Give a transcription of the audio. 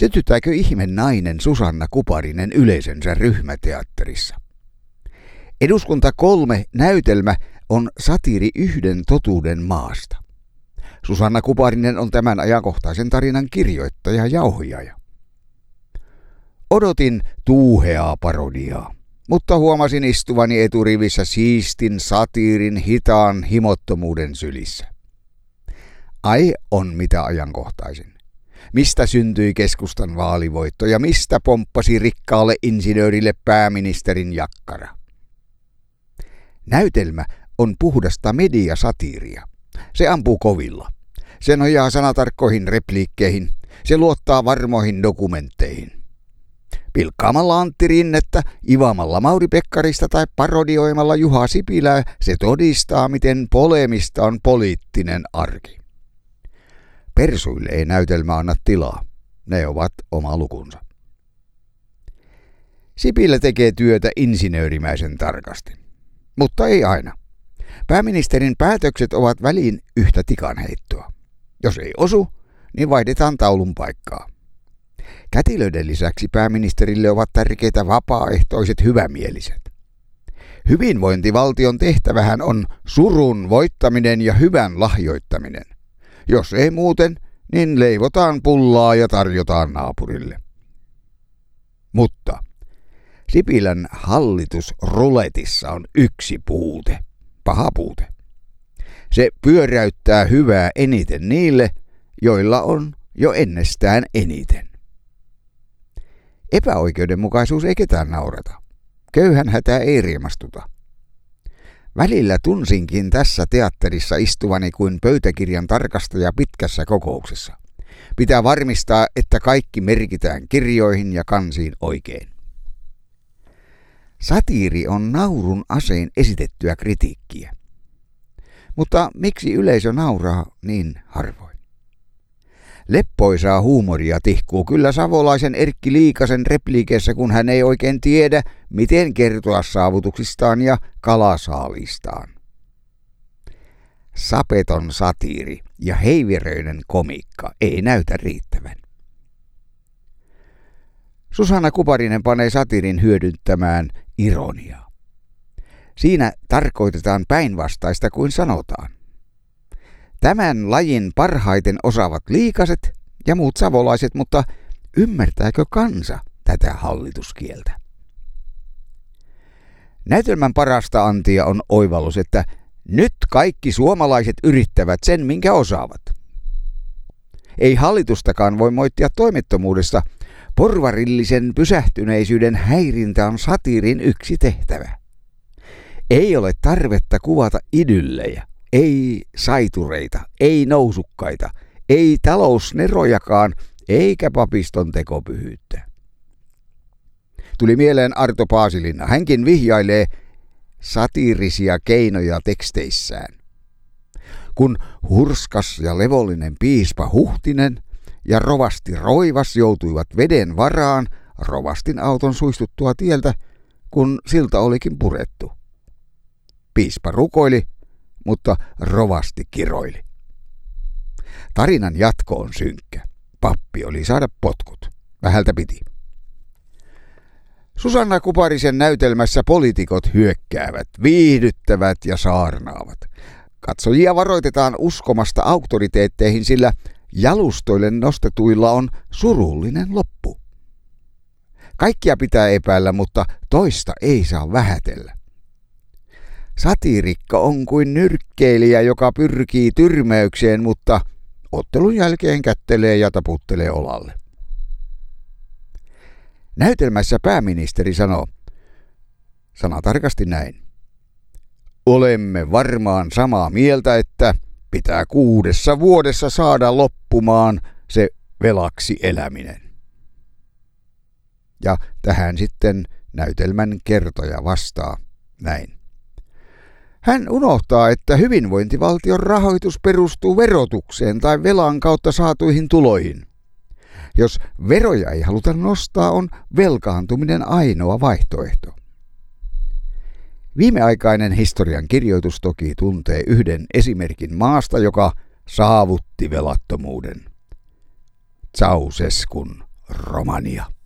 Sytyttääkö ihme nainen Susanna Kuparinen yleisönsä ryhmäteatterissa? Eduskunta 3 näytelmä on satiiri yhden totuuden maasta. Susanna Kuparinen on tämän ajankohtaisen tarinan kirjoittaja ja ohjaaja. Odotin tuuheaa parodiaa, mutta huomasin istuvani eturivissä siistin satiirin hitaan himottomuuden sylissä. Ai on mitä ajankohtaisin. Mistä syntyi keskustan vaalivoitto ja mistä pomppasi rikkaalle insinöörille pääministerin jakkara? Näytelmä on puhdasta mediasatiiria. Se ampuu kovilla. Se nojaa sanatarkkoihin repliikkeihin. Se luottaa varmoihin dokumentteihin. Pilkkaamalla Antti Rinnettä, ivaamalla Mauri Pekkarista tai parodioimalla Juha Sipilää se todistaa, miten polemista on poliittinen arki. Persuille ei näytelmä anna tilaa. Ne ovat oma lukunsa. Sipilä tekee työtä insinöörimäisen tarkasti. Mutta ei aina. Pääministerin päätökset ovat väliin yhtä tikanheittoa. Jos ei osu, niin vaihdetaan taulun paikkaa. Kätilöiden lisäksi pääministerille ovat tärkeitä vapaaehtoiset hyvämieliset. Hyvinvointivaltion tehtävähän on surun voittaminen ja hyvän lahjoittaminen. Jos ei muuten, niin leivotaan pullaa ja tarjotaan naapurille. Mutta Sipilän hallitusruletissa on yksi puute, paha puute. Se pyöräyttää hyvää eniten niille, joilla on jo ennestään eniten. Epäoikeudenmukaisuus ei ketään naurata. Köyhän hätää ei riemastuta. Välillä tunsinkin tässä teatterissa istuvani kuin pöytäkirjan tarkastaja pitkässä kokouksessa. Pitää varmistaa, että kaikki merkitään kirjoihin ja kansiin oikein. Satiiri on naurun asein esitettyä kritiikkiä. Mutta miksi yleisö nauraa niin harvoin? Leppoisaa huumoria tihkuu kyllä savolaisen Erkki Liikasen repliikeissä, kun hän ei oikein tiedä, miten kertoa saavutuksistaan ja kalasaalistaan. Sapeton satiiri ja heiveröinen komiikka ei näytä riittävän. Susanna Kuparinen panee satiirin hyödyntämään ironiaa. Siinä tarkoitetaan päinvastaista kuin sanotaan. Tämän lajin parhaiten osaavat Liikaset ja muut savolaiset, mutta ymmärtääkö kansa tätä hallituskieltä? Näytelmän parasta antia on oivallus, että nyt kaikki suomalaiset yrittävät sen, minkä osaavat. Ei hallitustakaan voi moittia toimettomuudesta. Porvarillisen pysähtyneisyyden häirintä on satiirin yksi tehtävä. Ei ole tarvetta kuvata idyllejä, ei saitureita, ei nousukkaita, ei talousnerojakaan, eikä papiston tekopyhyyttä. Tuli mieleen Arto Paasilinna. Hänkin vihjailee satiirisia keinoja teksteissään. Kun hurskas ja levollinen piispa Huhtinen ja rovasti Roivas joutuivat veden varaan rovastin auton suistuttua tieltä, kun silta olikin purettu. Piispa rukoili, mutta rovasti kiroili. Tarinan jatko on synkkä. Pappi oli saada potkut. Vähältä piti. Susanna Kuparisen näytelmässä poliitikot hyökkäävät, viihdyttävät ja saarnaavat. Katsojia varoitetaan uskomasta auktoriteetteihin, sillä jalustoille nostetuilla on surullinen loppu. Kaikkia pitää epäillä, mutta toista ei saa vähätellä. Satiirikko on kuin nyrkkeilijä, joka pyrkii tyrmäykseen, mutta ottelun jälkeen kättelee ja taputtelee olalle. Näytelmässä pääministeri sanoo sanatarkasti näin. Olemme varmaan samaa mieltä, että pitää 6 vuodessa saada loppumaan se velaksi eläminen. Ja tähän sitten näytelmän kertoja vastaa näin. Hän unohtaa, että hyvinvointivaltion rahoitus perustuu verotukseen tai velan kautta saatuihin tuloihin. Jos veroja ei haluta nostaa, on velkaantuminen ainoa vaihtoehto. Viimeaikainen historian kirjoitus toki tuntee yhden esimerkin maasta, joka saavutti velattomuuden. Ceausescun Romania.